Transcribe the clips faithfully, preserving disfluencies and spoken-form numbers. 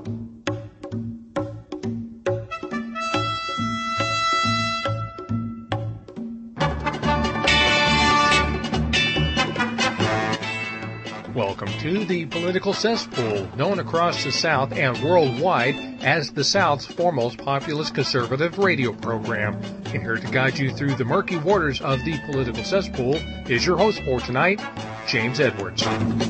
Welcome to the Political Cesspool, known across the South and worldwide as the South's foremost populist conservative radio program. And here to guide you through the murky waters of the Political Cesspool is your host for tonight, James Edwards.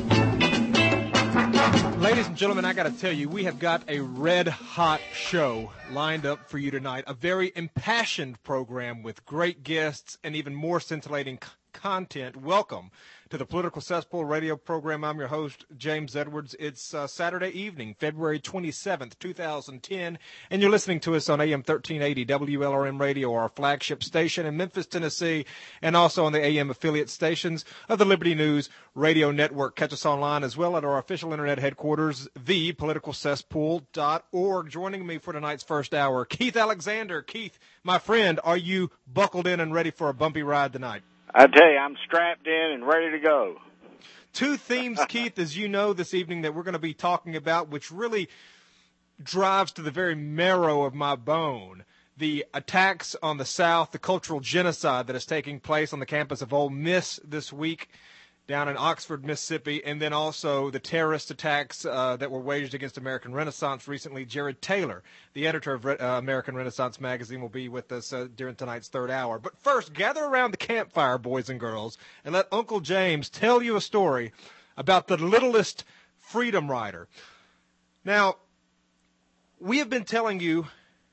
Ladies and gentlemen, I got to tell you, we have got a red-hot show lined up for you tonight, a very impassioned program with great guests and even more scintillating c- content. Welcome to the Political Cesspool radio program. I'm your host, James Edwards. It's uh, Saturday evening, February twenty-seventh, two thousand ten, and you're listening to us on A M thirteen eighty W L R M Radio, our flagship station in Memphis, Tennessee, and also on the A M affiliate stations of the Liberty News Radio Network. Catch us online as well at our official internet headquarters, the political cesspool dot org. Joining me for tonight's first hour, Keith Alexander. Keith, my friend, are you buckled in and ready for a bumpy ride tonight? I tell you, I'm strapped in and ready to go. Two themes, Keith, as you know, this evening that we're going to be talking about, which really drives to the very marrow of my bone. The attacks on the South, the cultural genocide that is taking place on the campus of Ole Miss this week down in Oxford, Mississippi, and then also the terrorist attacks uh, that were waged against American Renaissance recently. Jared Taylor, the editor of Re- uh, American Renaissance magazine, will be with us uh, during tonight's third hour. But first, gather around the campfire, boys and girls, and let Uncle James tell you a story about the littlest freedom rider. Now, we have been telling you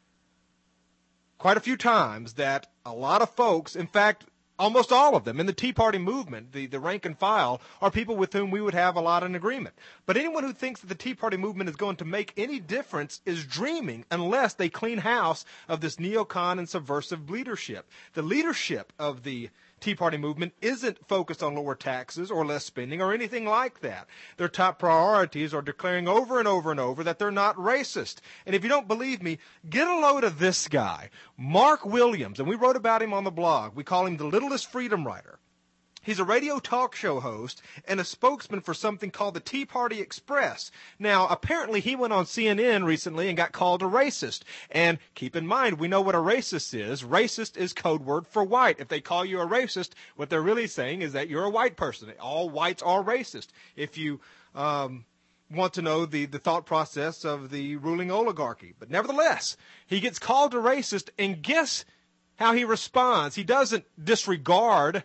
quite a few times that a lot of folks, in fact, almost all of them in the Tea Party movement, the, the rank and file, are people with whom we would have a lot in agreement. But anyone who thinks that the Tea Party movement is going to make any difference is dreaming unless they clean house of this neocon and subversive leadership. The leadership of the Tea Party movement isn't focused on lower taxes or less spending or anything like that. Their top priorities are declaring over and over and over that they're not racist. And if you don't believe me, get a load of this guy, Mark Williams, and we wrote about him on the blog. We call him the littlest freedom rider. He's a radio talk show host and a spokesman for something called the Tea Party Express. Now, apparently he went on C N N recently and got called a racist. And keep in mind, we know what a racist is. Racist is code word for white. If they call you a racist, what they're really saying is that you're a white person. All whites are racist. If you um, want to know the, the thought process of the ruling oligarchy. But nevertheless, he gets called a racist, and guess how he responds. He doesn't disregard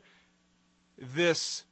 this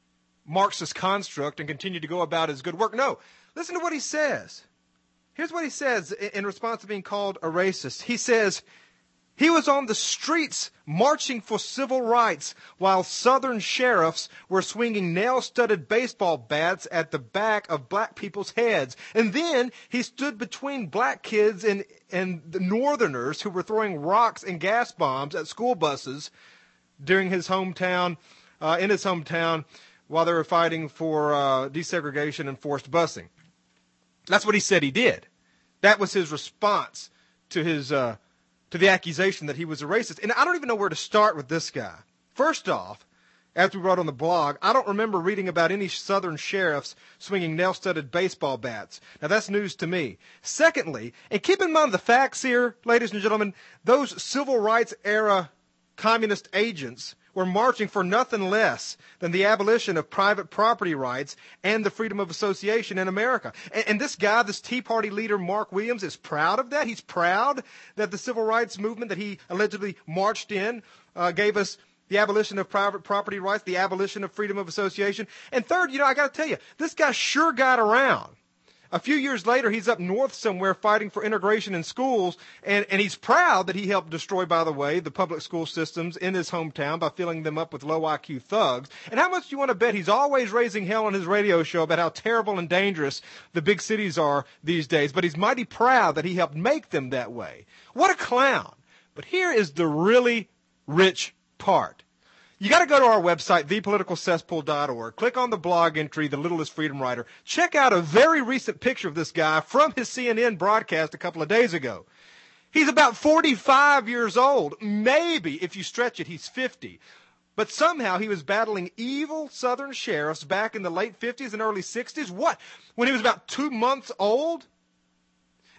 Marxist construct and continue to go about his good work. No, listen to what he says. Here's what he says in response to being called a racist. He says, he was on the streets marching for civil rights while Southern sheriffs were swinging nail-studded baseball bats at the back of black people's heads. And then he stood between black kids and, and the Northerners who were throwing rocks and gas bombs at school buses during his hometown Uh, in his hometown while they were fighting for uh, desegregation and forced busing. That's what he said he did. That was his response to his uh, to the accusation that he was a racist. And I don't even know where to start with this guy. First off, as we wrote on the blog, I don't remember reading about any Southern sheriffs swinging nail-studded baseball bats. Now, that's news to me. Secondly, and keep in mind the facts here, ladies and gentlemen, those civil rights era communist agents were marching for nothing less than the abolition of private property rights and the freedom of association in America. And, and this guy, this Tea Party leader, Mark Williams, is proud of that. He's proud that the civil rights movement that he allegedly marched in uh, gave us the abolition of private property rights, the abolition of freedom of association. And third, you know, I got to tell you, this guy sure got around. A few years later, he's up north somewhere fighting for integration in schools, and, and he's proud that he helped destroy, by the way, the public school systems in his hometown by filling them up with low I Q thugs. And how much do you want to bet he's always raising hell on his radio show about how terrible and dangerous the big cities are these days, but he's mighty proud that he helped make them that way. What a clown. But here is the really rich part. You got to go to our website, the political cesspool dot org. Click on the blog entry, The Littlest Freedom Rider. Check out a very recent picture of this guy from his C N N broadcast a couple of days ago. He's about forty-five years old. Maybe, if you stretch it, he's fifty. But somehow he was battling evil Southern sheriffs back in the late fifties and early sixties. What? When he was about two months old?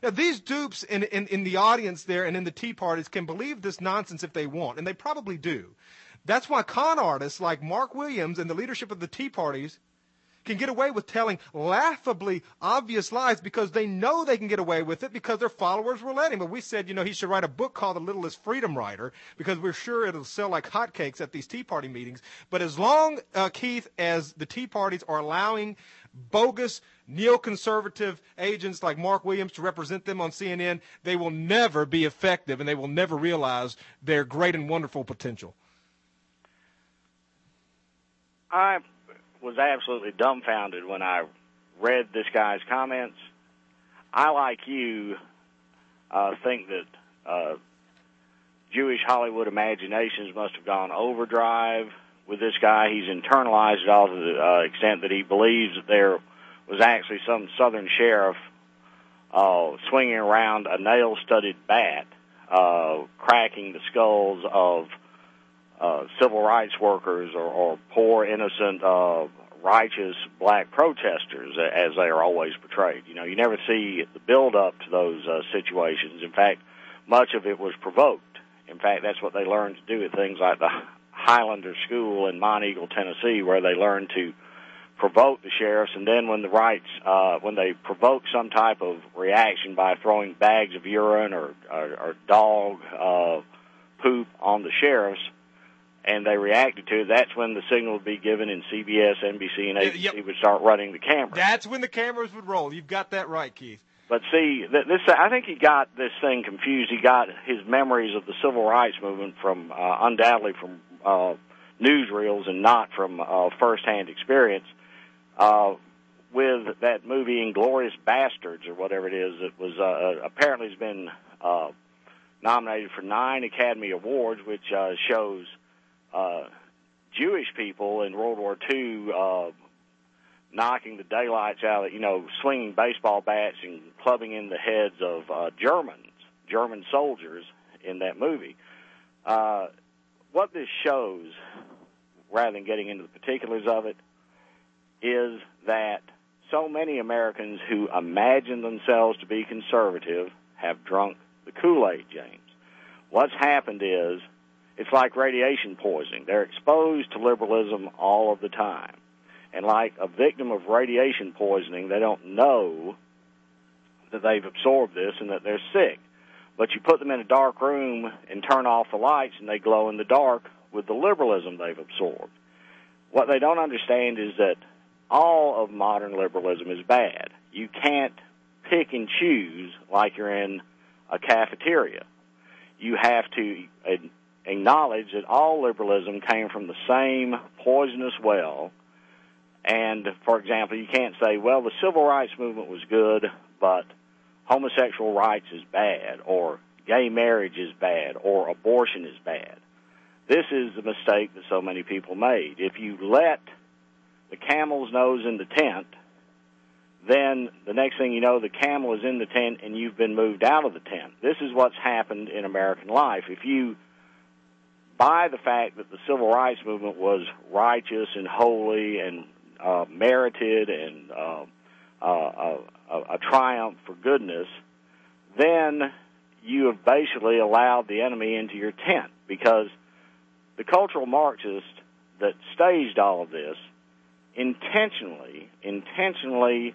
Now, these dupes in, in, in the audience there and in the tea parties can believe this nonsense if they want, and they probably do. That's why con artists like Mark Williams and the leadership of the tea parties can get away with telling laughably obvious lies because they know they can get away with it because their followers will let him. But we said, you know, he should write a book called The Littlest Freedom Rider because we're sure it'll sell like hotcakes at these Tea Party meetings. But as long, uh, Keith, as the Tea Parties are allowing bogus neoconservative agents like Mark Williams to represent them on C N N, they will never be effective and they will never realize their great and wonderful potential. I was absolutely dumbfounded when I read this guy's comments. I, like you, uh, think that uh, Jewish Hollywood imaginations must have gone overdrive with this guy. He's internalized it all to the uh, extent that he believes that there was actually some Southern sheriff uh, swinging around a nail-studded bat, uh, cracking the skulls of Uh, civil rights workers or, or poor, innocent, uh, righteous black protesters, as they are always portrayed. You know, you never see the build-up to those uh, situations. In fact, much of it was provoked. In fact, that's what they learned to do at things like the Highlander School in Monteagle, Tennessee, where they learned to provoke the sheriffs, and then when the rights, uh, when they provoke some type of reaction by throwing bags of urine or, or, or dog uh, poop on the sheriffs, and they reacted to it, that's when the signal would be given and C B S, N B C, and A B C yep. would start running the cameras. That's when the cameras would roll. You've got that right, Keith. But see, this I think he got this thing confused. He got his memories of the civil rights movement from, uh, undoubtedly from uh, newsreels and not from uh, firsthand experience, uh, with that movie Inglourious Bastards, or whatever it is, that was uh, apparently has been uh, nominated for nine Academy Awards, which uh, shows Uh, Jewish people in World War Two uh, knocking the daylights out, you know, swinging baseball bats and clubbing in the heads of uh, Germans, German soldiers in that movie. Uh, what this shows, rather than getting into the particulars of it, is that so many Americans who imagine themselves to be conservative have drunk the Kool-Aid, James. What's happened is, it's like radiation poisoning. They're exposed to liberalism all of the time. And like a victim of radiation poisoning, they don't know that they've absorbed this and that they're sick. But you put them in a dark room and turn off the lights, and they glow in the dark with the liberalism they've absorbed. What they don't understand is that all of modern liberalism is bad. You can't pick and choose like you're in a cafeteria. You have to acknowledge that all liberalism came from the same poisonous well. And, for example, you can't say, well, the civil rights movement was good, but homosexual rights is bad, or gay marriage is bad, or abortion is bad. This is the mistake that so many people made. If you let the camel's nose in the tent, then the next thing you know, the camel is in the tent and you've been moved out of the tent. This is what's happened in American life. If you buy the fact that the civil rights movement was righteous and holy and uh, merited and uh, uh, a, a triumph for goodness, then you have basically allowed the enemy into your tent, because the cultural Marxists that staged all of this intentionally, intentionally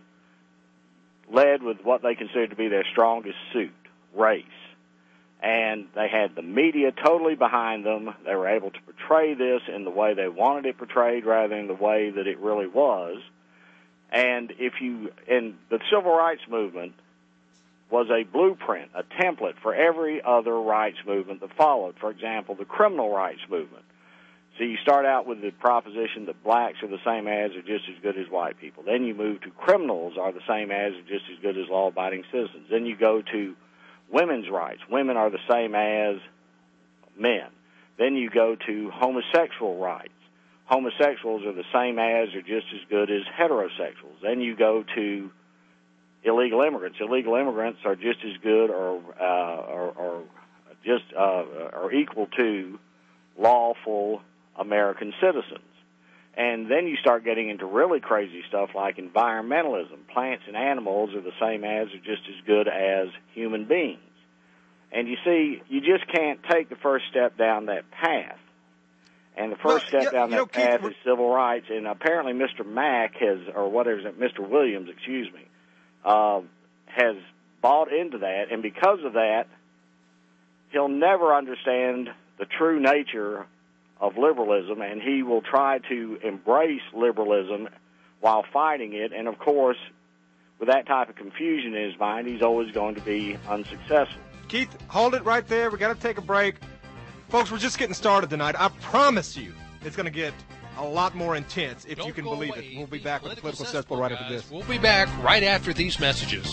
led with what they considered to be their strongest suit, race. And they had the media totally behind them. They were able to portray this in the way they wanted it portrayed rather than the way that it really was. And if you, and the civil rights movement was a blueprint, a template for every other rights movement that followed. For example, the criminal rights movement. So you start out with the proposition that blacks are the same as or just as good as white people. Then you move to criminals are the same as or just as good as law-abiding citizens. Then you go to women's rights. Women are the same as men. Then you go to homosexual rights. Homosexuals are the same as or just as good as heterosexuals. Then you go to illegal immigrants. Illegal immigrants are just as good or uh, or, or just uh, or equal to lawful American citizens. And then you start getting into really crazy stuff like environmentalism. Plants and animals are the same as or just as good as human beings. And you see, you just can't take the first step down that path. And the first well, step you, down you know, that Keith, path we're... is civil rights. And apparently Mister Mack has, or what is it, Mister Williams, excuse me, uh, has bought into that. And because of that, he'll never understand the true nature of liberalism, and he will try to embrace liberalism while fighting it. And, of course, with that type of confusion in his mind, he's always going to be unsuccessful. Keith, hold it right there. We got to take a break. Folks, we're just getting started tonight. I promise you it's going to get a lot more intense if Don't you can go believe away. it. We'll be The back with the Political Political Cesspool right guys. after this. We'll be back right after these messages.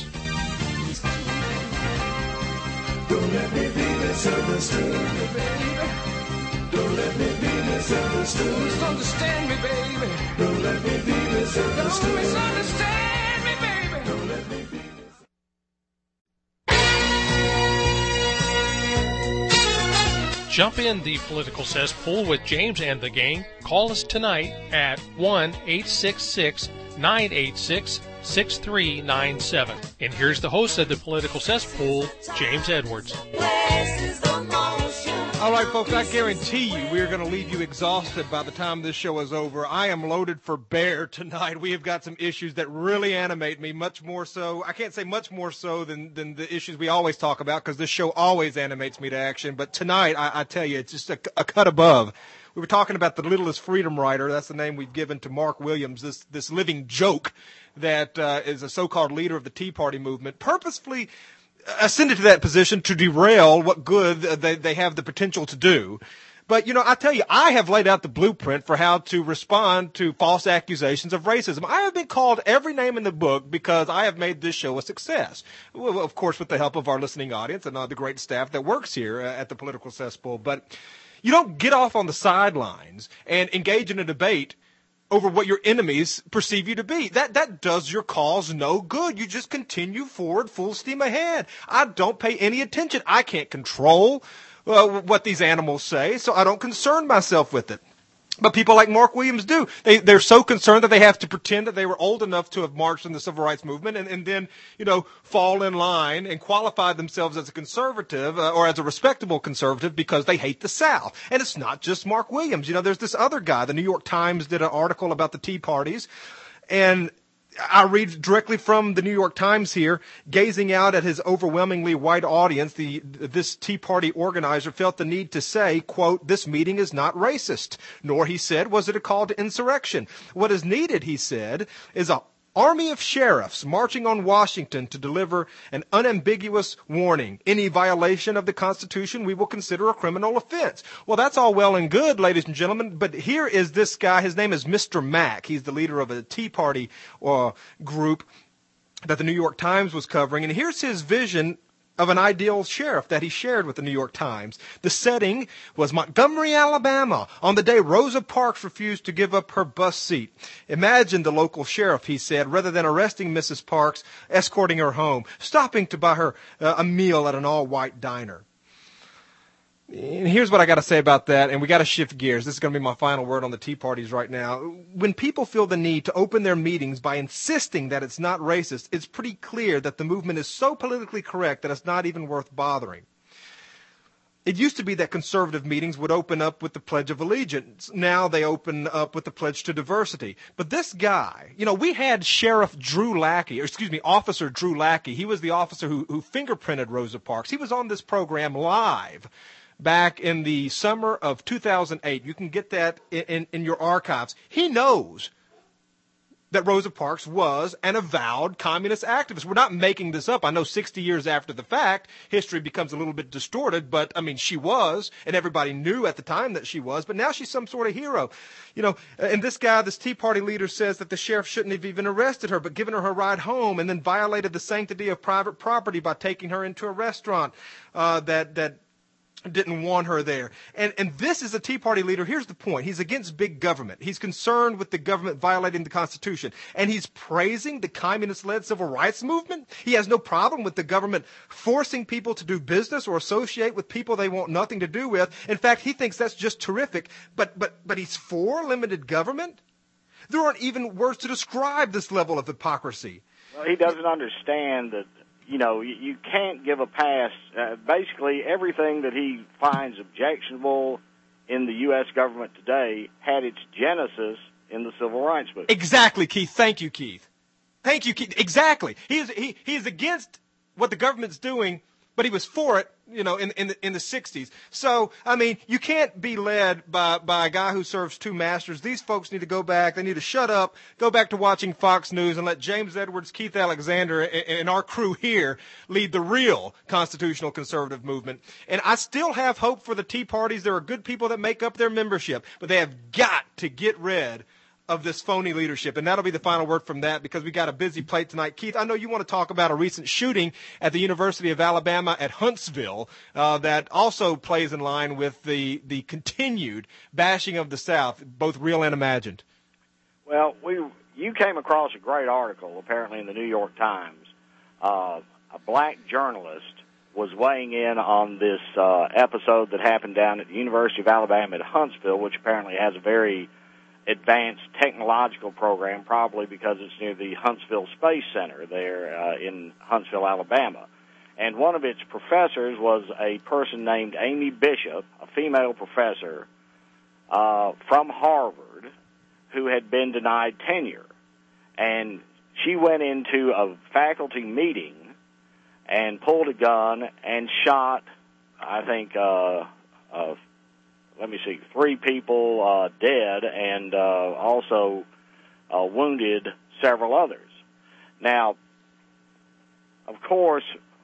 Don't let me be misunderstood, baby. Don't let me be misunderstood. Misunderstand me, baby. Don't let me be misunderstood. Don't misunderstand me, baby. Don't let me be misunderstood. Jump in the Political Cesspool with James and the gang. Call us tonight at one eight six six, nine eight six, six three nine seven. And here's the host of the Political Cesspool, James Edwards. All right, folks, I guarantee you we are going to leave you exhausted by the time this show is over. I am loaded for bear tonight. We have got some issues that really animate me, much more so. I can't say much more so than, than the issues we always talk about, because this show always animates me to action. But tonight, I, I tell you, it's just a, a cut above. We were talking about the Littlest Freedom Rider. That's the name we've given to Mark Williams, this, this living joke that uh, is a so-called leader of the Tea Party movement, purposefully ascended to that position to derail what good they, they have the potential to do. But, you know, I tell you, I have laid out the blueprint for how to respond to false accusations of racism. I have been called every name in the book because I have made this show a success. Well, of course, with the help of our listening audience and uh, the great staff that works here at the Political Cesspool. But you don't get off on the sidelines and engage in a debate over what your enemies perceive you to be. That that does your cause no good. You just continue forward full steam ahead. I don't pay any attention. I can't control uh, what these animals say, so I don't concern myself with it. But people like Mark Williams do. They, they're so concerned that they have to pretend that they were old enough to have marched in the civil rights movement and, and then, you know, fall in line and qualify themselves as a conservative uh, or as a respectable conservative because they hate the South. And it's not just Mark Williams. You know, there's this other guy. The New York Times did an article about the Tea Parties, and I read directly from the New York Times here. Gazing out at his overwhelmingly white audience, the this Tea Party organizer felt the need to say, quote, "This meeting is not racist." Nor, he said, was it a call to insurrection. What is needed, he said, is a army of sheriffs marching on Washington to deliver an unambiguous warning. Any violation of the Constitution we will consider a criminal offense. Well, that's all well and good, ladies and gentlemen, but here is this guy. His name is Mister Mack. He's the leader of a Tea Party uh, group that the New York Times was covering, and here's his vision of an ideal sheriff that he shared with the New York Times. The setting was Montgomery, Alabama, on the day Rosa Parks refused to give up her bus seat. Imagine the local sheriff, he said, rather than arresting Missus Parks, escorting her home, stopping to buy her uh, a meal at an all-white diner. And here's what I got to say about that, and we got to shift gears. This is going to be my final word on the Tea Parties right now. When people feel the need to open their meetings by insisting that it's not racist, it's pretty clear that the movement is so politically correct that it's not even worth bothering. It used to be that conservative meetings would open up with the Pledge of Allegiance. Now they open up with the Pledge to Diversity. But this guy, you know, we had Sheriff Drew Lackey, or excuse me, Officer Drew Lackey. He was the officer who, who fingerprinted Rosa Parks. He was on this program live back in the summer of two thousand eight. You can get that in, in, in your archives. He knows that Rosa Parks was an avowed communist activist. We're not making this up. I know sixty years after the fact, history becomes a little bit distorted, but, I mean, she was, and everybody knew at the time that she was, but now she's some sort of hero. You know, and this guy, this Tea Party leader, says that the sheriff shouldn't have even arrested her, but given her her ride home, and then violated the sanctity of private property by taking her into a restaurant uh, that that didn't want her there. And and this is a Tea Party leader. Here's the point. He's against big government. He's concerned with the government violating the Constitution. And he's praising the communist-led civil rights movement. He has no problem with the government forcing people to do business or associate with people they want nothing to do with. In fact, he thinks that's just terrific. But but but he's for limited government? There aren't even words to describe this level of hypocrisy. Well, he doesn't understand that, you know, you, you can't give a pass. Uh, basically, everything that he finds objectionable in the U S government today had its genesis in the Civil Rights Movement. Exactly, Keith. Thank you, Keith. Thank you, Keith. Exactly. He is he, he is against what the government's doing, but he was for it, you know, in in the, in the sixties. So, I mean, you can't be led by by a guy who serves two masters. These folks need to go back. They need to shut up, go back to watching Fox News, and let James Edwards, Keith Alexander, and, and our crew here lead the real constitutional conservative movement. And I still have hope for the Tea Parties. There are good people that make up their membership, but they have got to get rid of this phony leadership. And that'll be the final word from that, because we got a busy plate tonight. Keith, I know you want to talk about a recent shooting at the University of Alabama at Huntsville uh, that also plays in line with the, the continued bashing of the South, both real and imagined. Well, we you came across a great article, apparently in the New York Times. Uh, a black journalist was weighing in on this uh, episode that happened down at the University of Alabama at Huntsville, which apparently has a very advanced technological program, probably because it's near the Huntsville Space Center there uh, in Huntsville, Alabama. And one of its professors was a person named Amy Bishop, a female professor uh, from Harvard, who had been denied tenure. And she went into a faculty meeting and pulled a gun and shot, I think, uh, uh, let me see, three people uh, dead and uh, also uh, wounded several others. Now, of course,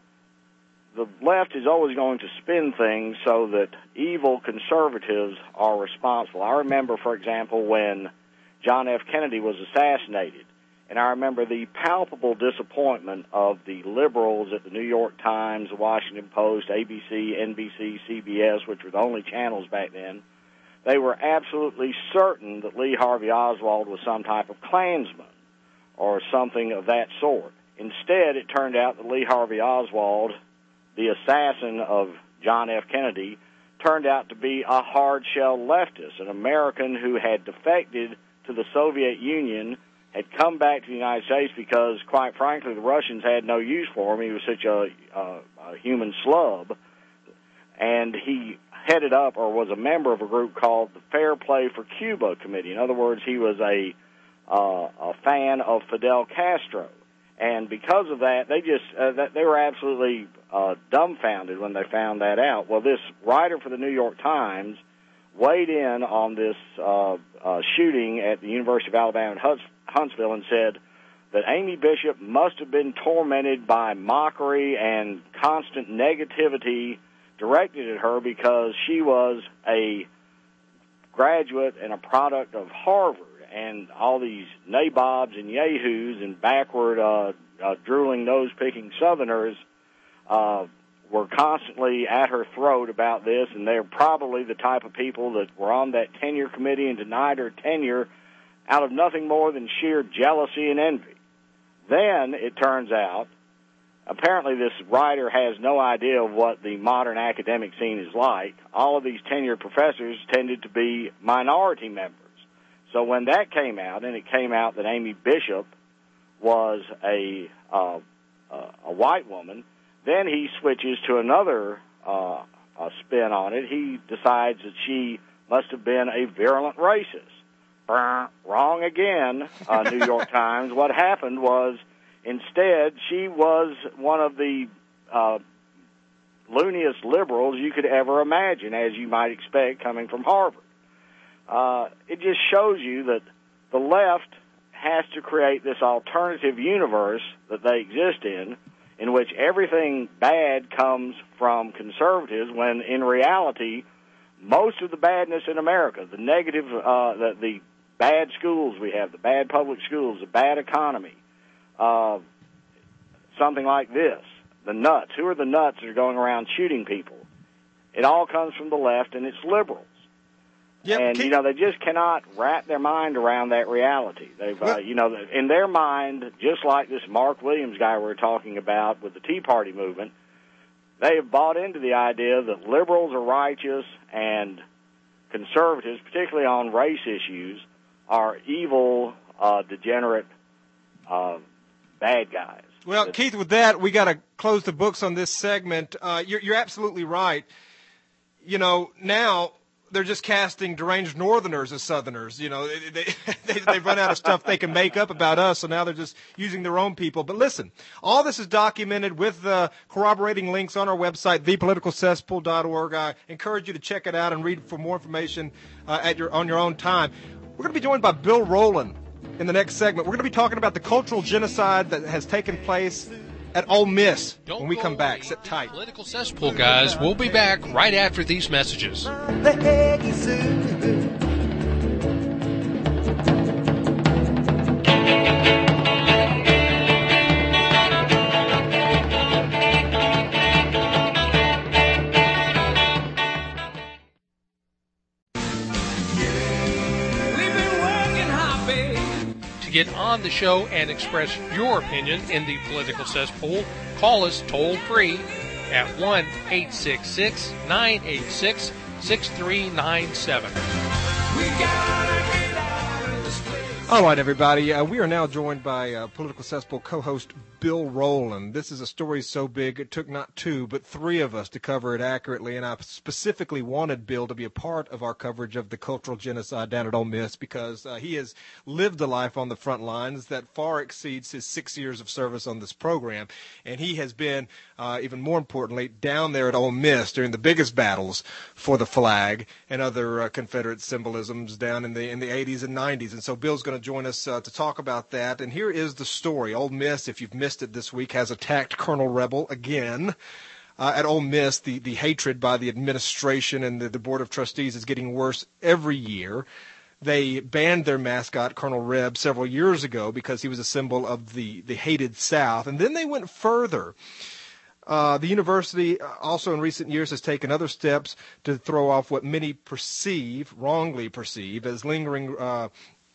the left is always going to spin things so that evil conservatives are responsible. I remember, for example, when John F. Kennedy was assassinated, and I remember the palpable disappointment of the liberals at the New York Times, the Washington Post, A B C, N B C, C B S, which were the only channels back then. They were absolutely certain that Lee Harvey Oswald was some type of Klansman or something of that sort. Instead, it turned out that Lee Harvey Oswald, the assassin of John F. Kennedy, turned out to be a hard-shell leftist, an American who had defected to the Soviet Union, had come back to the United States because, quite frankly, the Russians had no use for him. He was such a, a, a human slub. And he headed up or was a member of a group called the Fair Play for Cuba Committee. In other words, he was a, uh, a fan of Fidel Castro. And because of that, they just uh, that, they were absolutely uh, dumbfounded when they found that out. Well, this writer for the New York Times weighed in on this uh, uh, shooting at the University of Alabama at Huntsville and said that Amy Bishop must have been tormented by mockery and constant negativity directed at her because she was a graduate and a product of Harvard, and all these nabobs and yahoos and backward, uh, uh, drooling, nose-picking Southerners uh, were constantly at her throat about this, and they're probably the type of people that were on that tenure committee and denied her tenure out of nothing more than sheer jealousy and envy. Then, it turns out, apparently this writer has no idea of what the modern academic scene is like. All of these tenured professors tended to be minority members. So when that came out, and it came out that Amy Bishop was a uh, uh, a white woman, then he switches to another uh, uh, spin on it. He decides that she must have been a virulent racist. Wrong again, uh, New York Times. What happened was, instead, she was one of the uh, looniest liberals you could ever imagine, as you might expect coming from Harvard. Uh, it just shows you that the left has to create this alternative universe that they exist in, in which everything bad comes from conservatives, when in reality, most of the badness in America, the negative, uh, the, the bad schools we have, the bad public schools, the bad economy, uh, something like this, the nuts. Who are the nuts that are going around shooting people? It all comes from the left, and it's liberals. Yep. And, you know, they just cannot wrap their mind around that reality. They've, uh, you know, in their mind, just like this Mark Williams guy we we're talking about with the Tea Party movement, they have bought into the idea that liberals are righteous and conservatives, particularly on race issues, are evil uh, degenerate uh, bad guys. Well, It's, Keith, with that, we got to close the books on this segment. Uh, you're, you're absolutely right. You know, now they're just casting deranged Northerners as Southerners. You know, they, they, they, they've run out of stuff they can make up about us, so now they're just using their own people. But listen, all this is documented with uh, corroborating links on our website, the political cesspool dot org. I encourage you to check it out and read for more information uh, at your on your own time. We're going to be joined by Bill Rowland in the next segment. We're going to be talking about the cultural genocide that has taken place at Ole Miss. Don't when we come away. back. Sit tight. Political Cesspool, guys. We'll be back right after these messages. To get on the show and express your opinion in the Political Cesspool, call us toll free at one eight six six, nine eight six, six three nine seven. All right, everybody. Uh, we are now joined by uh, Political Cesspool co-host Bill Rowland. This is a story so big it took not two but three of us to cover it accurately, and I specifically wanted Bill to be a part of our coverage of the cultural genocide down at Ole Miss because uh, he has lived a life on the front lines that far exceeds his six years of service on this program, and he has been, uh, even more importantly, down there at Ole Miss during the biggest battles for the flag and other uh, Confederate symbolisms down in the in the eighties and nineties, and so Bill's going to join us uh, to talk about that. And here is the story. Ole Miss, if you've missed it this week, has attacked Colonel Rebel again. Uh, at Ole Miss, the, the hatred by the administration and the, the Board of Trustees is getting worse every year. They banned their mascot, Colonel Reb, several years ago because he was a symbol of the, the hated South. And then they went further. Uh, the university also in recent years has taken other steps to throw off what many perceive, wrongly perceive, as lingering uh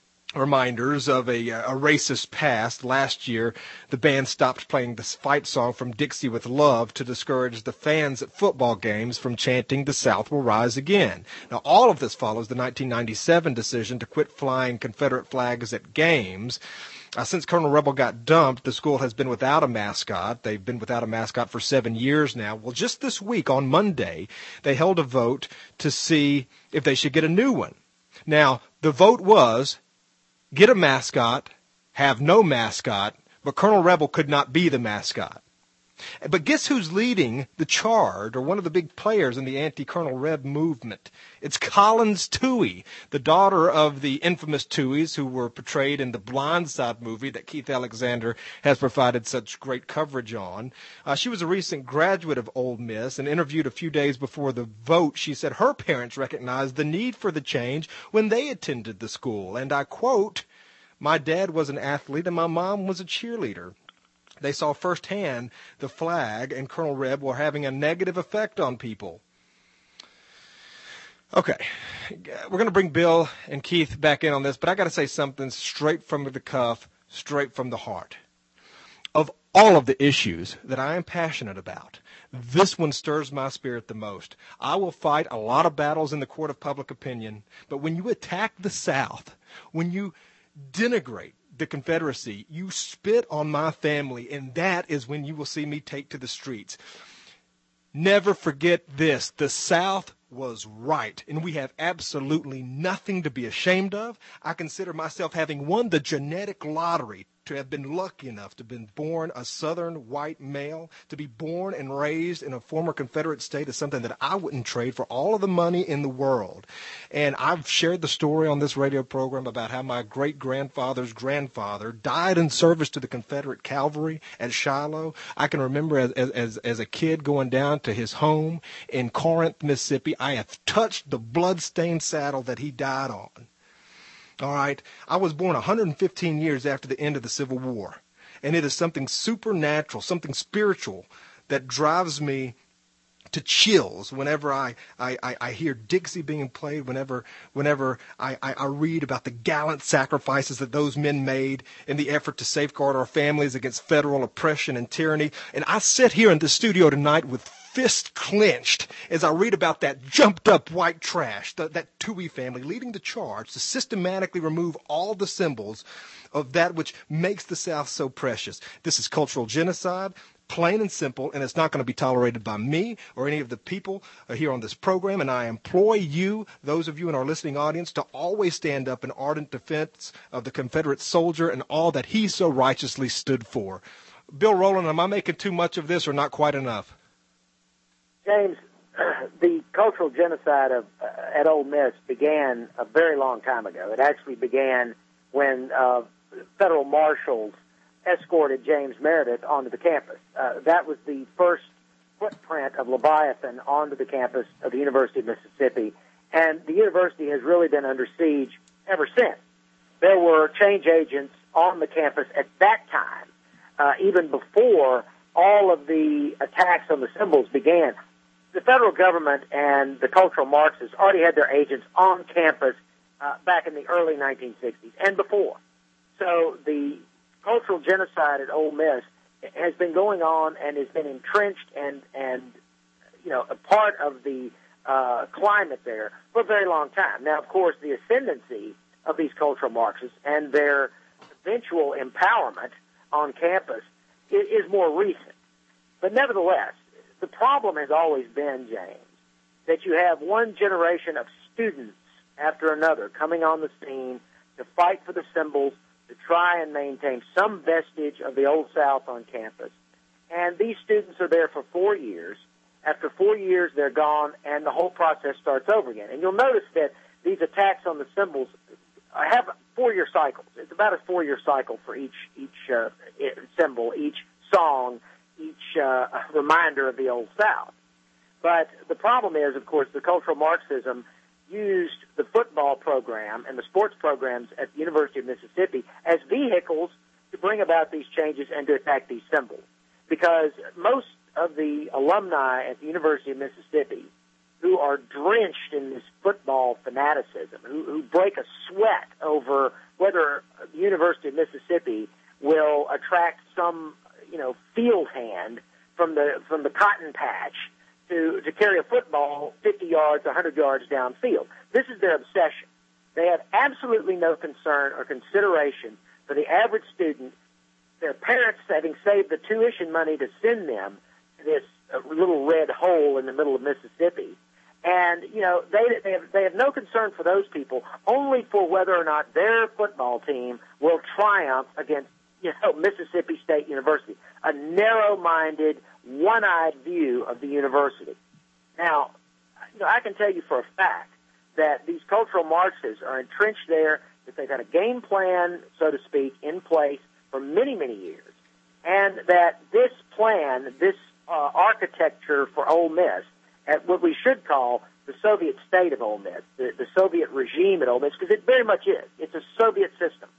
reminders of a, a racist past. Last year, the band stopped playing the fight song from Dixie with Love to discourage the fans at football games from chanting "The South will rise again." Now, all of this follows the nineteen ninety-seven decision to quit flying Confederate flags at games. Uh, since Colonel Rebel got dumped, the school has been without a mascot. They've been without a mascot for seven years now. Well, just this week, on Monday, they held a vote to see if they should get a new one. Now, the vote was get a mascot, have no mascot, but Colonel Rebel could not be the mascot. But guess who's leading the charge, or one of the big players in the anti-Colonel Reb movement? It's Collins Toohey, the daughter of the infamous Tooheys who were portrayed in the Blind Side movie that Keith Alexander has provided such great coverage on. Uh, she was a recent graduate of Ole Miss and interviewed a few days before the vote. She said her parents recognized the need for the change when they attended the school. And I quote, "My dad was an athlete and my mom was a cheerleader. They saw firsthand the flag and Colonel Reb were having a negative effect on people." Okay, we're going to bring Bill and Keith back in on this, but I got to say something straight from the cuff, straight from the heart. Of all of the issues that I am passionate about, this one stirs my spirit the most. I will fight a lot of battles in the court of public opinion, but when you attack the South, when you denigrate the Confederacy, you spit on my family, and that is when you will see me take to the streets. Never forget this. The South was right, and we have absolutely nothing to be ashamed of. I consider myself having won the genetic lottery to have been lucky enough to have been born a Southern white male. To be born and raised in a former Confederate state is something that I wouldn't trade for all of the money in the world. And I've shared the story on this radio program about how my great-grandfather's grandfather died in service to the Confederate cavalry at Shiloh. I can remember as, as, as a kid going down to his home in Corinth, Mississippi. I have touched the blood-stained saddle that he died on. All right, I was born one hundred fifteen years after the end of the Civil War, and it is something supernatural, something spiritual that drives me to chills whenever I, I, I, I hear Dixie being played, whenever whenever I, I, I read about the gallant sacrifices that those men made in the effort to safeguard our families against federal oppression and tyranny. And I sit here in the studio tonight with fist clenched as I read about that jumped-up white trash, the, that Toohey family leading the charge to systematically remove all the symbols of that which makes the South so precious. This is cultural genocide, plain and simple, and it's not going to be tolerated by me or any of the people here on this program. And I implore you, those of you in our listening audience, to always stand up in ardent defense of the Confederate soldier and all that he so righteously stood for. Bill Rowland, am I making too much of this or not quite enough? James, the cultural genocide of uh, at Ole Miss began a very long time ago. It actually began when uh, federal marshals escorted James Meredith onto the campus. Uh, that was the first footprint of Leviathan onto the campus of the University of Mississippi, and the university has really been under siege ever since. There were change agents on the campus at that time, uh, even before all of the attacks on the symbols began. The federal government and the cultural Marxists already had their agents on campus uh, back in the early nineteen sixties and before. So the cultural genocide at Ole Miss has been going on and has been entrenched and, and you know, a part of the uh, climate there for a very long time. Now, of course, the ascendancy of these cultural Marxists and their eventual empowerment on campus is, is more recent. But nevertheless, the problem has always been, James, that you have one generation of students after another coming on the scene to fight for the symbols, to try and maintain some vestige of the Old South on campus. And these students are there for four years. After four years, they're gone, and the whole process starts over again. And you'll notice that these attacks on the symbols have four-year cycles. It's about a four-year cycle for each each uh, symbol, each song, each uh, reminder of the Old South. But the problem is, of course, the cultural Marxism used the football program and the sports programs at the University of Mississippi as vehicles to bring about these changes and to attack these symbols. Because most of the alumni at the University of Mississippi who are drenched in this football fanaticism, who, who break a sweat over whether the University of Mississippi will attract some, you know, field hand from the from the cotton patch to, to carry a football fifty yards, one hundred yards downfield. This is their obsession. They have absolutely no concern or consideration for the average student, their parents having saved the tuition money to send them to this uh, little red hole in the middle of Mississippi. And, you know, they, they, have, they have no concern for those people, only for whether or not their football team will triumph against, you know, Mississippi State University, a narrow-minded, one-eyed view of the university. Now, you know, I can tell you for a fact that these cultural Marxists are entrenched there, that they've had a game plan, so to speak, in place for many, many years, and that this plan, this uh, architecture for Ole Miss, at what we should call the Soviet state of Ole Miss, the, the Soviet regime at Ole Miss, because it very much is. It's a Soviet system.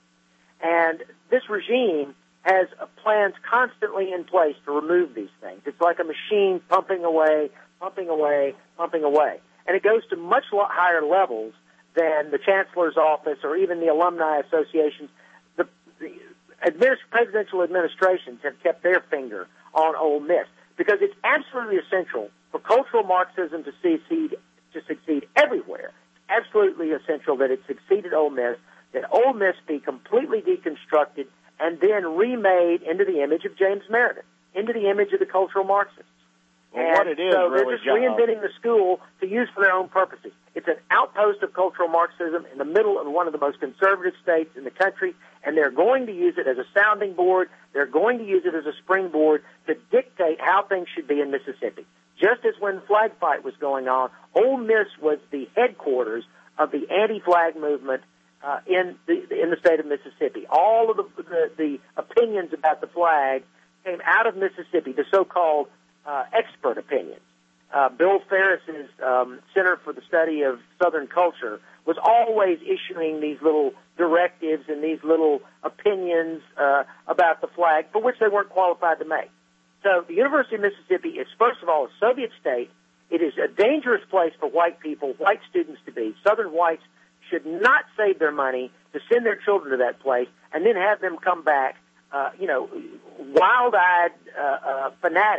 And this regime has plans constantly in place to remove these things. It's like a machine pumping away, pumping away, pumping away. And it goes to much higher levels than the chancellor's office or even the alumni associations. The, the administ- presidential administrations have kept their finger on Ole Miss because it's absolutely essential for cultural Marxism to succeed, to succeed everywhere. It's absolutely essential that it succeed at Ole Miss, that Ole Miss be completely deconstructed and then remade into the image of James Meredith, into the image of the cultural Marxists. Well, and what it is, so really, they're just John, reinventing the school to use for their own purposes. It's an outpost of cultural Marxism in the middle of one of the most conservative states in the country, and they're going to use it as a sounding board. They're going to use it as a springboard to dictate how things should be in Mississippi. Just as when the flag fight was going on, Ole Miss was the headquarters of the anti-flag movement uh, in the in the state of Mississippi. All of the, the, the opinions about the flag came out of Mississippi, the so-called uh, expert opinions. Uh, Bill Ferris's um, Center for the Study of Southern Culture was always issuing these little directives and these little opinions uh, about the flag for which they weren't qualified to make. So the University of Mississippi is, first of all, a Soviet state. It is a dangerous place for white people, white students to be. Southern whites should not save their money to send their children to that place and then have them come back, uh, you know, wild-eyed uh, uh, fanatics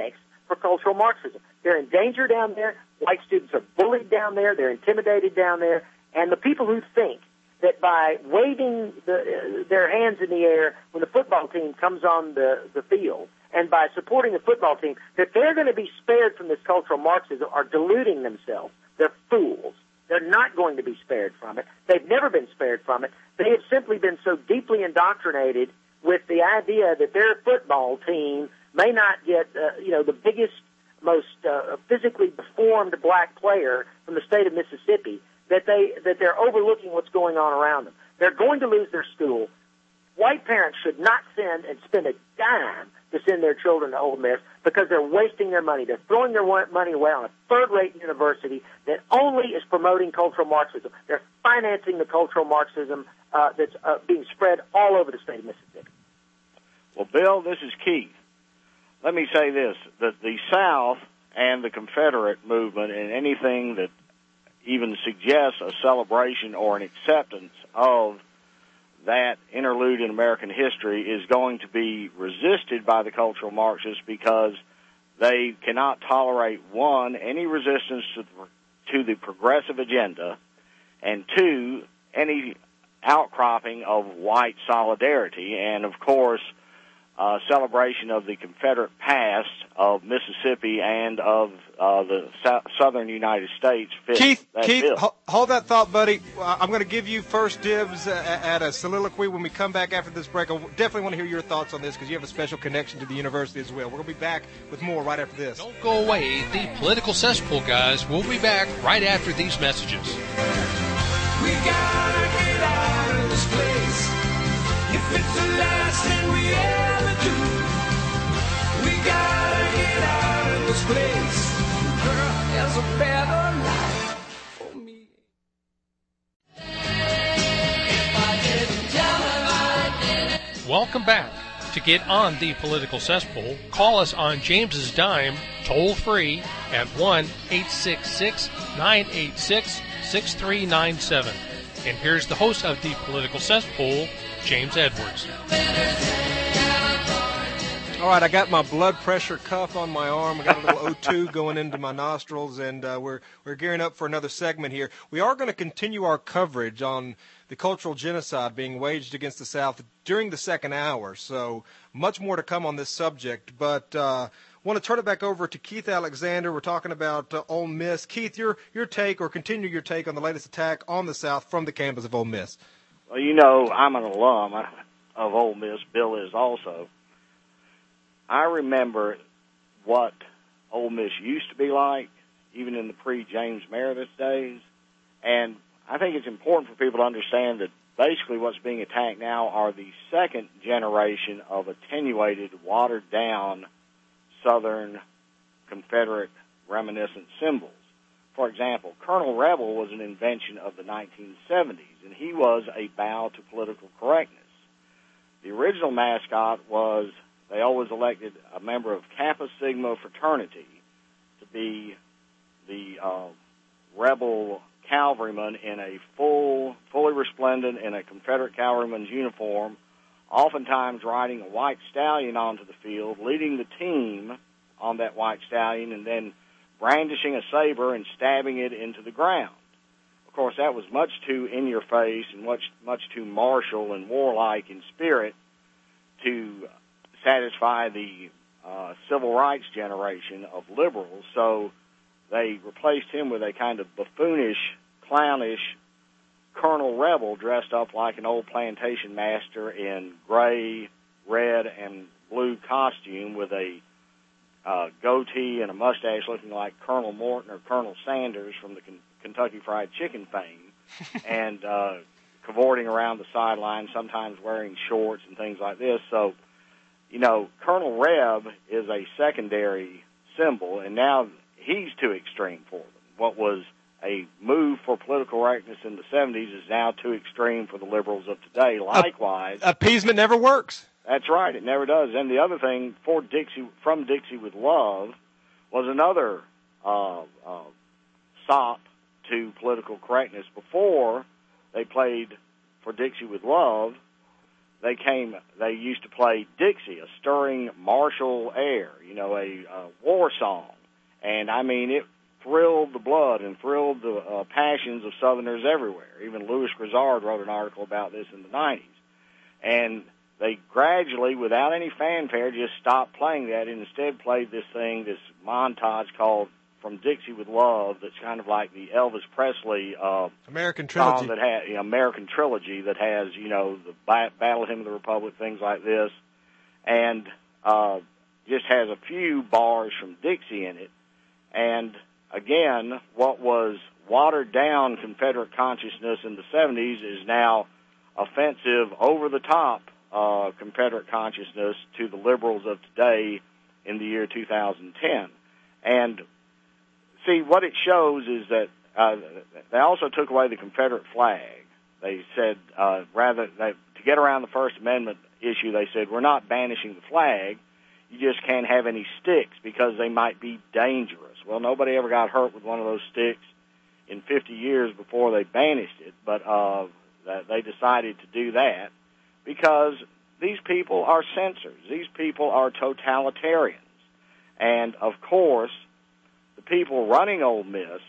for cultural Marxism. They're in danger down there. White students are bullied down there. They're intimidated down there. And the people who think that by waving the, uh, their hands in the air when the football team comes on the, the field and by supporting the football team, that they're going to be spared from this cultural Marxism are deluding themselves. They're fools. They're not going to be spared from it. They've never been spared from it. They have simply been so deeply indoctrinated with the idea that their football team may not get, uh, you know, the biggest, most uh, physically deformed black player from the state of Mississippi, that they that they're overlooking what's going on around them. They're going to lose their school. White parents should not send and spend a dime to send their children to Ole Miss because they're wasting their money. They're throwing their money away on a third-rate university that only is promoting cultural Marxism. They're financing the cultural Marxism uh, that's uh, being spread all over the state of Mississippi. Well, Bill, this is Keith. Let me say this, that the South and the Confederate movement and anything that even suggests a celebration or an acceptance of that interlude in American history is going to be resisted by the cultural Marxists because they cannot tolerate, one, any resistance to the, to the progressive agenda, and two, any outcropping of white solidarity, and, of course, Uh, celebration of the Confederate past of Mississippi and of uh, the so- southern United States. Keith, Keith, bill. ho- hold that thought, buddy. I'm going to give you first dibs uh, at a soliloquy when we come back after this break. I definitely want to hear your thoughts on this because you have a special connection to the university as well. We're going to be back with more right after this. Don't go away. The Political Cesspool guys will be back right after these messages. We gotta get out of this place. If it's the last thing we ever do, we gotta get out of this place. Girl, there's a better life for me. If I didn't tell him I didn't. Welcome back. To get on the Political Cesspool, call us on James's dime, toll free at one eight six six, nine eight six, six three nine seven. And here's the host of the Political Cesspool, James Edwards. All right, I got my blood pressure cuff on my arm. I got a little O two going into my nostrils, and uh, we're we're gearing up for another segment here. We are going to continue our coverage on the cultural genocide being waged against the South during the second hour. So much more to come on this subject, but uh, want to turn it back over to Keith Alexander. We're talking about uh, Ole Miss. Keith, your your take, or continue your take on the latest attack on the South from the campus of Ole Miss. Well, you know, I'm an alum of Ole Miss. Bill is also. I remember what Ole Miss used to be like, even in the pre-James Meredith days, and I think it's important for people to understand that basically what's being attacked now are the second generation of attenuated, watered-down Southern Confederate reminiscent symbols. For example, Colonel Rebel was an invention of the nineteen seventies, and he was a bow to political correctness. The original mascot was, they always elected a member of Kappa Sigma fraternity to be the uh, rebel cavalryman in a full, fully resplendent in a Confederate cavalryman's uniform, oftentimes riding a white stallion onto the field, leading the team on that white stallion, and then brandishing a saber and stabbing it into the ground. Of course, that was much too in-your-face and much, much too martial and warlike in spirit to satisfy the uh, civil rights generation of liberals, so they replaced him with a kind of buffoonish, clownish Colonel Rebel dressed up like an old plantation master in gray, red, and blue costume with a uh, goatee and a mustache looking like Colonel Morton or Colonel Sanders from the K- Kentucky Fried Chicken fame, and uh, cavorting around the sidelines, sometimes wearing shorts and things like this. So, you know, Colonel Reb is a secondary symbol, and now he's too extreme for them. What was a move for political correctness in the seventies is now too extreme for the liberals of today. Likewise, appeasement never works. That's right, it never does. And the other thing, for Dixie, From Dixie with Love, was another uh, uh, sop to political correctness. Before they played For Dixie with Love, they came, they used to play Dixie, a stirring martial air, you know, a, a war song. And, I mean, it thrilled the blood and thrilled the uh, passions of Southerners everywhere. Even Louis Grizzard wrote an article about this in the nineties. And they gradually, without any fanfare, just stopped playing that and instead played this thing, this montage called From Dixie with Love, that's kind of like the Elvis Presley uh, American Trilogy. song that has, you know, American Trilogy that has, you know, the Battle Hymn of the Republic, things like this, and uh, just has a few bars from Dixie in it. And again, what was watered down Confederate consciousness in the seventies is now offensive, over-the-top uh, Confederate consciousness to the liberals of today in the year two thousand ten. And see, what it shows is that uh, they also took away the Confederate flag. They said, uh, rather, they, to get around the First Amendment issue, they said, we're not banishing the flag. You just can't have any sticks because they might be dangerous. Well, nobody ever got hurt with one of those sticks in fifty years before they banished it, but uh, they decided to do that because these people are censors. These people are totalitarians. And, of course, the people running Ole Miss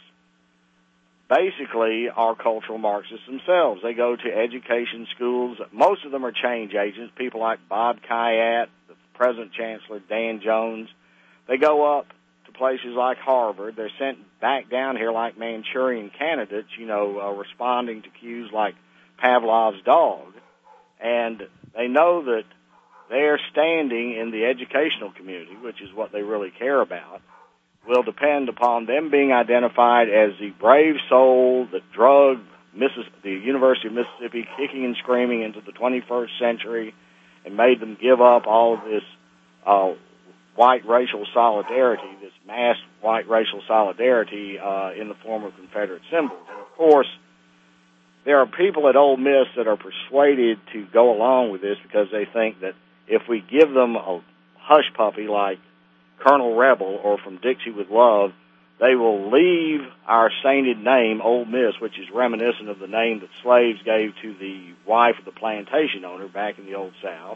basically are cultural Marxists themselves. They go to education schools. Most of them are change agents, people like Bob Kayat, the present chancellor, Dan Jones. They go up to places like Harvard. They're sent back down here like Manchurian candidates, you know, uh, responding to cues like Pavlov's dog. And they know that their standing in the educational community, which is what they really care about, will depend upon them being identified as the brave soul that drug Missis- the University of Mississippi kicking and screaming into the twenty-first century and made them give up all of this uh, white racial solidarity, this mass white racial solidarity uh, in the form of Confederate symbols. And, of course, there are people at Ole Miss that are persuaded to go along with this because they think that if we give them a hush puppy like Colonel Rebel or From Dixie with Love, they will leave our sainted name, Ole Miss, which is reminiscent of the name that slaves gave to the wife of the plantation owner back in the Old South.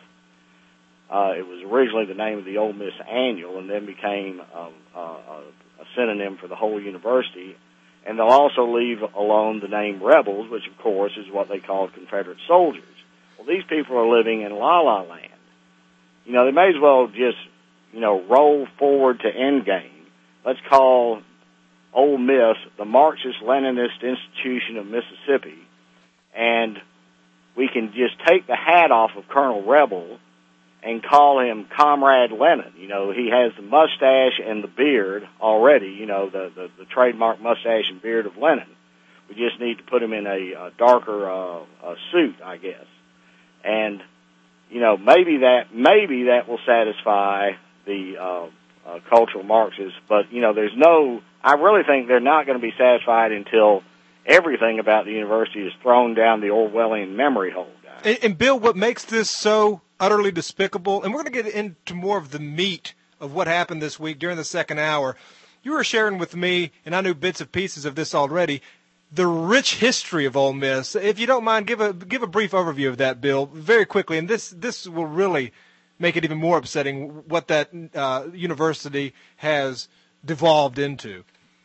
Uh, it was originally the name of the Ole Miss Annual and then became uh, uh, a synonym for the whole university. And they'll also leave alone the name Rebels, which, of course, is what they called Confederate soldiers. Well, these people are living in la-la land. You know, they may as well just, you know, roll forward to endgame. Let's call Ole Miss the Marxist-Leninist institution of Mississippi, and we can just take the hat off of Colonel Rebel and call him Comrade Lenin. You know, he has the mustache and the beard already, you know, the, the, the trademark mustache and beard of Lenin. We just need to put him in a, a darker uh, a suit, I guess. And, you know, maybe that maybe that will satisfy the uh, uh, cultural Marxists. But, you know, there's no, I really think they're not going to be satisfied until everything about the university is thrown down the Orwellian memory hole. And, and Bill, what makes this so utterly despicable, and we're going to get into more of the meat of what happened this week during the second hour. You were sharing with me, and I knew bits and pieces of this already, the rich history of Ole Miss. If you don't mind, give a give a brief overview of that, Bill, very quickly. And this this will really make it even more upsetting what that uh, university has devolved into.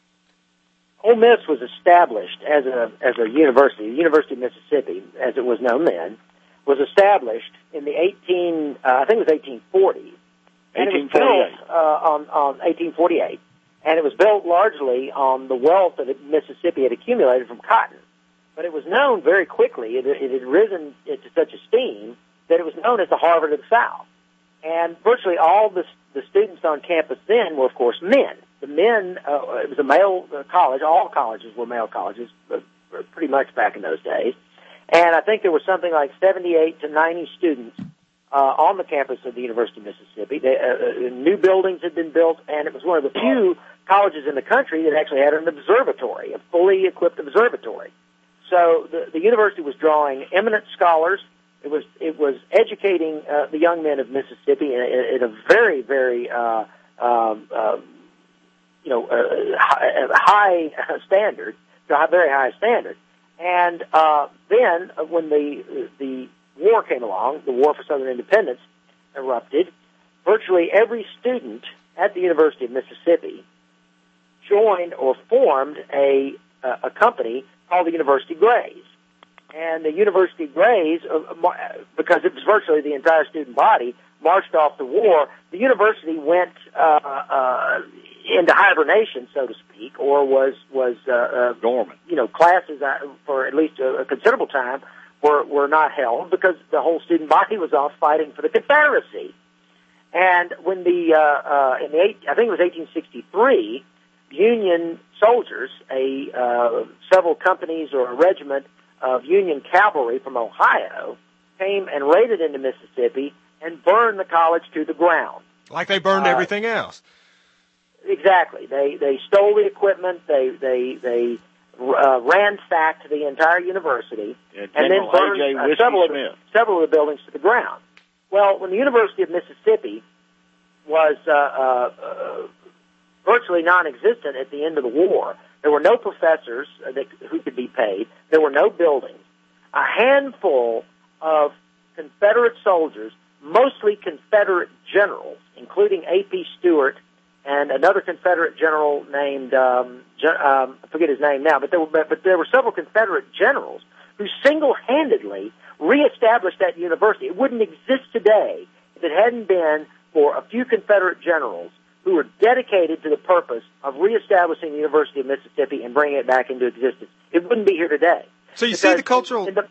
Ole Miss was established as a as a university, the University of Mississippi, as it was known then, was established in the eighteen uh, I think it was eighteen forty, and it was built uh, on on eighteen forty-eight, and it was built largely on the wealth that Mississippi had accumulated from cotton. But it was known very quickly; it, it had risen to such esteem that it was known as the Harvard of the South. And virtually all the the students on campus then were, of course, men. The men, uh, it was a male uh, college. All colleges were male colleges, but pretty much back in those days. And I think there was something like seventy-eight to ninety students uh, on the campus of the University of Mississippi. They, uh, uh, new buildings had been built, and it was one of the few colleges in the country that actually had an observatory, a fully equipped observatory. So the, the university was drawing eminent scholars. It was it was educating uh, the young men of Mississippi at, at a very, very uh, um, uh, you know uh, high, high standard, to a very high standard. And uh, then, uh, when the the war came along, the War for Southern Independence erupted, virtually every student at the University of Mississippi joined or formed a, uh, a company called the University Grays. And the University Grays, uh, because it was virtually the entire student body, marched off the war. The university went uh, uh, into hibernation, so to speak, or was was uh, uh, dormant. You know, classes uh, for at least a, a considerable time were were not held because the whole student body was off fighting for the Confederacy. And when the uh, uh, in the eight, I think it was eighteen sixty-three, Union soldiers, a uh, several companies or a regiment of Union cavalry from Ohio, came and raided into Mississippi and burned the college to the ground. Like they burned uh, everything else. Exactly. They they stole the equipment. They they they uh, ransacked the entire university, yeah, and then burned uh, several of the, several of the buildings to the ground. Well, when the University of Mississippi was uh, uh, uh, virtually non-existent at the end of the war, there were no professors that, who could be paid. There were no buildings. A handful of Confederate soldiers, mostly Confederate generals, including A P Stewart and another Confederate general named, um, um, I forget his name now, but there were, but there were several Confederate generals who single-handedly reestablished that university. It wouldn't exist today if it hadn't been for a few Confederate generals who were dedicated to the purpose of reestablishing the University of Mississippi and bringing it back into existence. It wouldn't be here today. So you see the cultural... In the,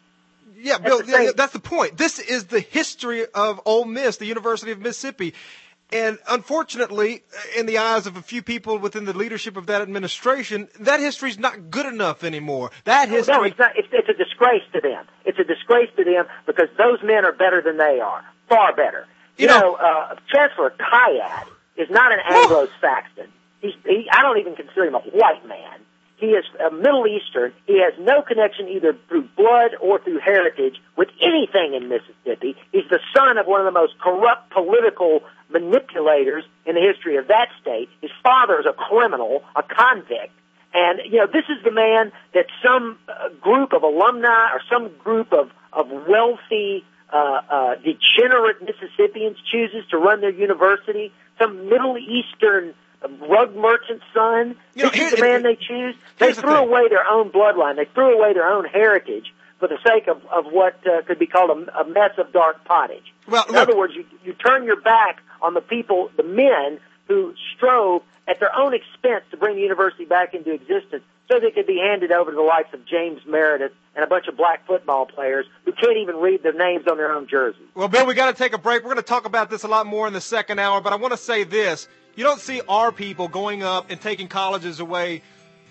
yeah, Bill, yeah, that's the point. This is the history of Ole Miss, the University of Mississippi. And unfortunately, in the eyes of a few people within the leadership of that administration, that history's not good enough anymore. That history... No, it's not. It's, it's a disgrace to them. It's a disgrace to them because those men are better than they are. Far better. You, you know, know uh, Chancellor Cayad is not an Anglo-Saxon. He's, he, I don't even consider him a white man. He is a Middle Eastern. He has no connection either through blood or through heritage with anything in Mississippi. He's the son of one of the most corrupt political manipulators in the history of that state. His father is a criminal, a convict. And, you know, this is the man that some uh, group of alumni or some group of, of wealthy, uh, uh, degenerate Mississippians chooses to run their university. Some Middle Eastern rug merchant's son. You know, this here, is the man they choose. They threw the away their own bloodline. They threw away their own heritage for the sake of, of what uh, could be called a, a mess of dark pottage. Well, In look, other words, you, you turn your back on the people, the men who strove at their own expense to bring the university back into existence so they could be handed over to the likes of James Meredith and a bunch of black football players who can't even read their names on their own jerseys. Well, Bill, we got to take a break. We're going to talk about this a lot more in the second hour, but I want to say this. You don't see our people going up and taking colleges away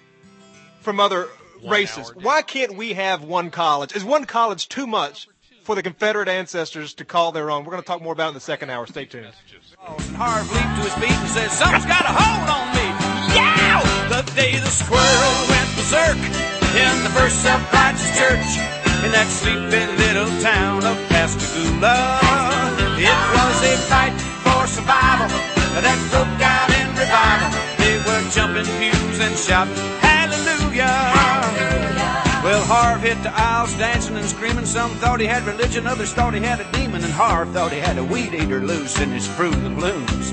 from other one races. Why can't we have one college? Is one college too much for the Confederate ancestors to call their own? We're going to talk more about it in the second hour. Stay tuned. And Harv leaped to his feet and said, "Something's got a hold on me." Yow! The day the squirrel went berserk in the First Self-Righteous Church in that sleepy little town of Pascagoula. It was a fight for survival that broke out in revival. They were jumping pews and shouting, hallelujah. Hallelujah. Well, Harv hit the aisles dancing and screaming. Some thought he had religion, others thought he had a demon, and Harv thought he had a weed eater loose in his Fruit of the Blooms.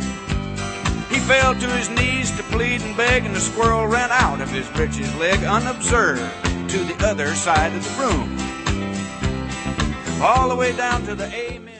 He fell to his knees to plead and beg, and the squirrel ran out of his breeches leg unobserved to the other side of the room. All the way down to the amen.